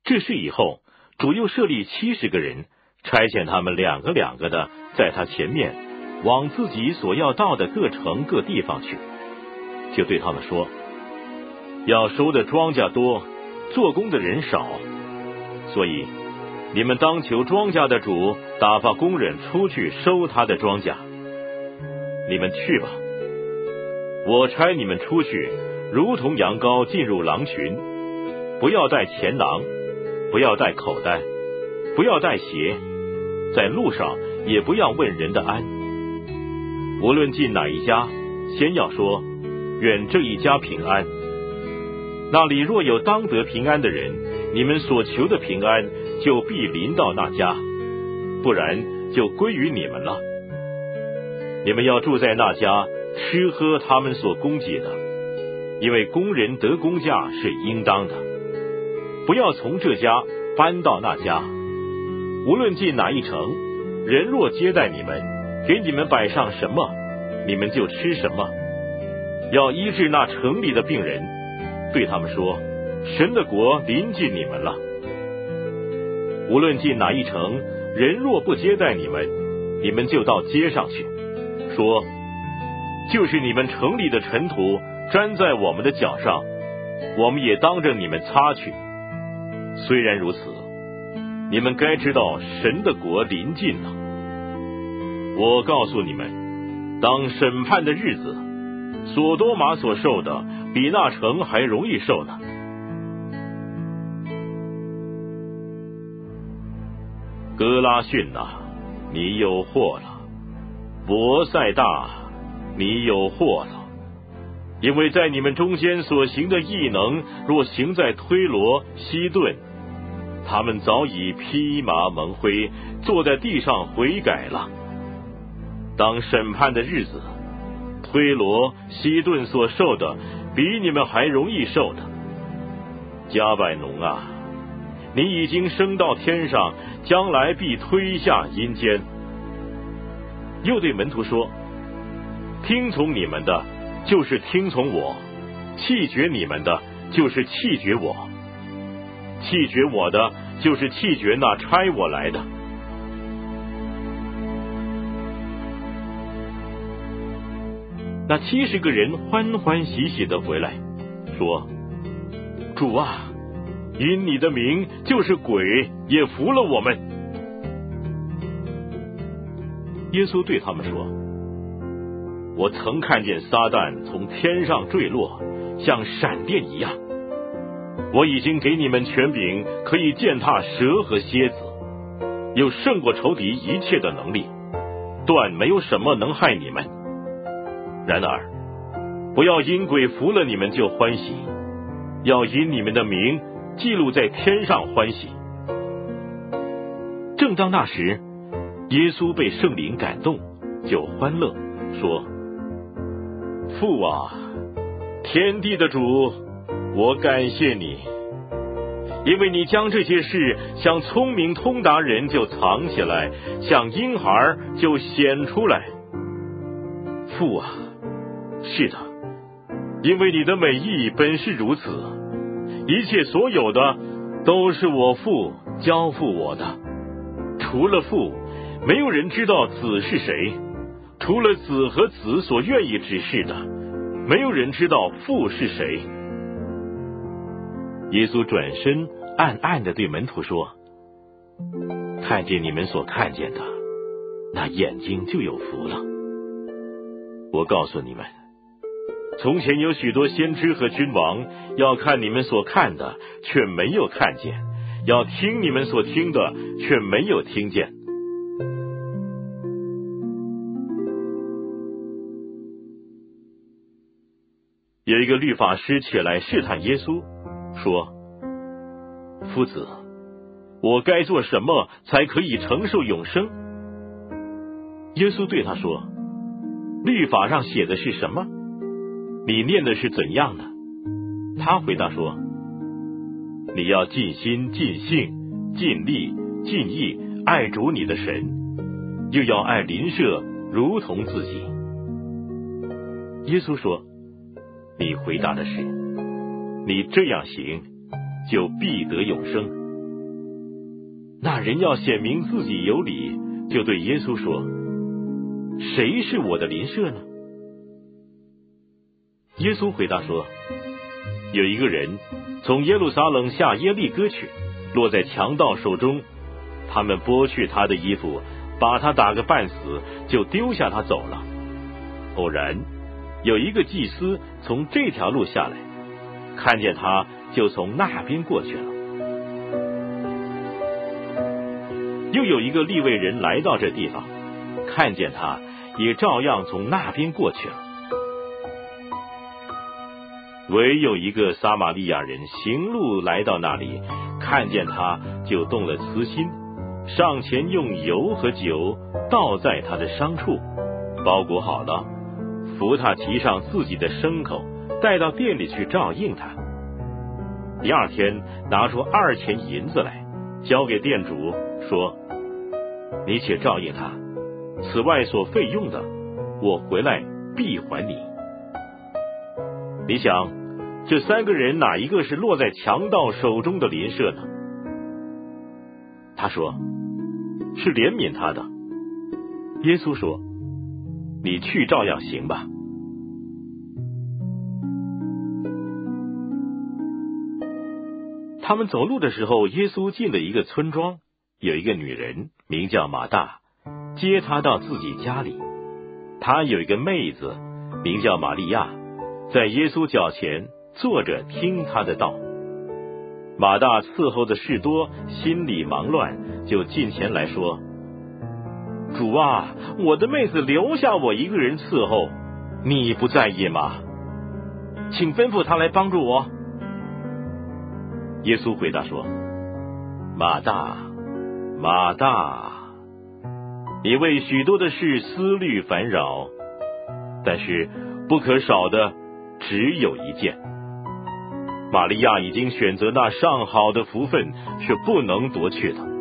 这事以后，主又设立70个人，差遣他们2个2个的在他前面，往自己所要到的各城各地方去，就对他们说：要收的庄稼多，做工的人少，所以你们当求庄稼的主打发工人出去收他的庄稼。你们去吧，我差你们出去，如同羊羔进入狼群，不要带钱囊，不要带口袋，不要带鞋，在路上也不要问人的安。无论进哪一家，先要说：愿这一家平安。那里若有当得平安的人，你们所求的平安就必临到那家，不然就归于你们了。你们要住在那家，吃喝他们所供给的，因为工人得工价是应当的。不要从这家搬到那家。无论进哪一城，人若接待你们，给你们摆上什么，你们就吃什么。要医治那城里的病人，对他们说：神的国临近你们了。无论进哪一城，人若不接待你们，你们就到街上去，说：就是你们城里的尘土沾在我们的脚上，我们也当着你们擦去。虽然如此，你们该知道神的国临近了。我告诉你们，当审判的日子，所多玛所受的比那城还容易受呢。哥拉汛啊，你有祸了；伯赛大，你有祸了。因为在你们中间所行的异能，若行在推罗、西顿，他们早已披麻蒙灰，坐在地上悔改了。当审判的日子，推罗、西顿所受的比你们还容易受的。加百农啊，你已经升到天上，将来必推下阴间。又对门徒说：听从你们的，就是听从我；弃绝你们的，就是弃绝我；弃绝我的，就是弃绝那差我来的。那70个人欢欢喜喜的回来，说：主啊，因你的名，就是鬼也服了我们。耶稣对他们说：我曾看见撒旦从天上坠落，像闪电一样。我已经给你们权柄，可以践踏蛇和蝎子，有胜过仇敌一切的能力，断没有什么能害你们。然而，不要因鬼服了你们就欢喜，要因你们的名记录在天上欢喜。正当那时，耶稣被圣灵感动，就欢乐，说：父啊，天地的主，我感谢你，因为你将这些事向聪明通达人就藏起来，向婴孩就显出来。父啊，是的，因为你的美意本是如此，一切所有的都是我父交付我的。除了父，没有人知道子是谁；除了子和子所愿意指示的，没有人知道父是谁。耶稣转身暗暗地对门徒说：看见你们所看见的，那眼睛就有福了。我告诉你们，从前有许多先知和君王，要看你们所看的，却没有看见；要听你们所听的，却没有听见。有一个律法师起来试探耶稣，说：夫子，我该做什么才可以承受永生？耶稣对他说：律法上写的是什么？你念的是怎样的？他回答说：你要尽心、尽性、尽力、尽意爱主你的神，又要爱邻舍如同自己。耶稣说：你回答的是，你这样行，就必得永生。 那人要显明自己有理，就对耶稣说：谁是我的邻舍呢？耶稣回答说：有一个人从耶路撒冷下耶利哥去，落在强盗手中，他们剥去他的衣服，把他打个半死，就丢下他走了。偶然有一个祭司从这条路下来，看见他，就从那边过去了。又有一个利未人来到这地方，看见他，也照样从那边过去了。唯有一个撒玛利亚人行路来到那里，看见他，就动了慈心，上前用油和酒倒在他的伤处，包裹好了，扶他骑上自己的牲口，带到店里去照应他。第二天拿出2钱银子来，交给店主，说：你且照应他，此外所费用的，我回来必还你。你想，这3个人哪一个是落在强盗手中的邻舍呢？他说：是怜悯他的。耶稣说：你去照样行吧。他们走路的时候，耶稣进了一个村庄，有一个女人名叫马大，接他到自己家里。她有一个妹子名叫玛利亚，在耶稣脚前坐着听他的道。马大伺候的事多，心里忙乱，就近前来说：主啊，我的妹子留下我一个人伺候，你不在意吗？请吩咐她来帮助我。耶稣回答说：马大，马大，你为许多的事思虑烦扰，但是不可少的只有一件。玛利亚已经选择那上好的福分，是不能夺去的。